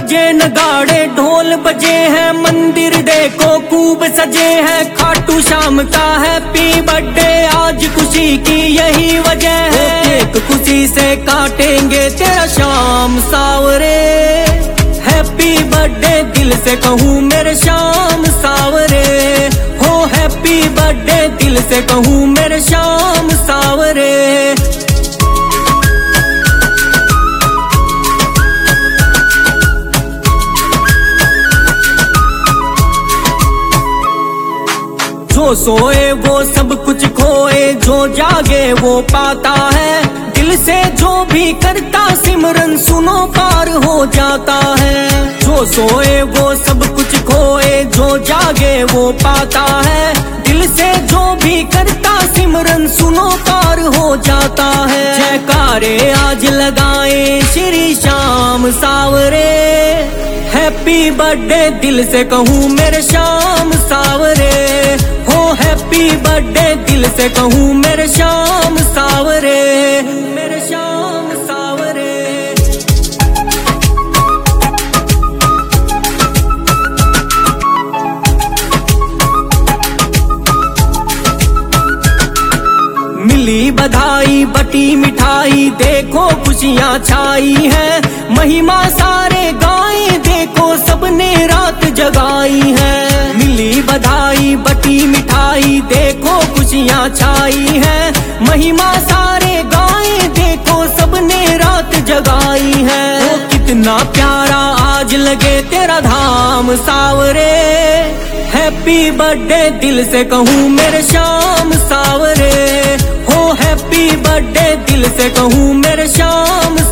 बजे नगाड़े ढोल बजे हैं, मंदिर देखो खूब सजे हैं। खाटू श्याम का हैप्पी बर्थडे आज खुशी की यही वजह है। केक खुशी से काटेंगे तेरा श्याम सावरे। हैप्पी बर्थडे दिल से कहूँ मेरे श्याम सावरे। हो हैप्पी बर्थडे दिल से कहूँ मेरे श्याम सावरे। जो सोए वो सब कुछ खोए, जो जागे वो पाता है। दिल से जो भी करता सिमरन सुनो पार हो जाता है। जो सोए वो सब कुछ खोए, जो जागे वो पाता है। दिल से जो भी करता सिमरन सुनो पार हो जाता है। जयकारे आज लगाए श्री श्याम सावरे। हैप्पी बर्थडे दिल से कहूँ मेरे श्याम सावरे। हो हैप्पी बर्थडे दिल से कहूँ मेरे श्याम सावरे। मेरे श्याम सावरे। मिली बधाई बटी मिठाई, देखो खुशियाँ छाई है। महिमा सारे गाएं, देखो सबने रात जगाई है। मिली बधाई बटी मिठाई, देखो खुशियाँ छाई है। महिमा सारे गाएं, देखो सबने रात जगाई है। वो कितना प्यारा आज लगे तेरा धाम सावरे। हैप्पी बर्थडे दिल से कहूँ मेरे श्याम सावरे। हो हैप्पी बर्थडे दिल से कहूँ मेरे श्याम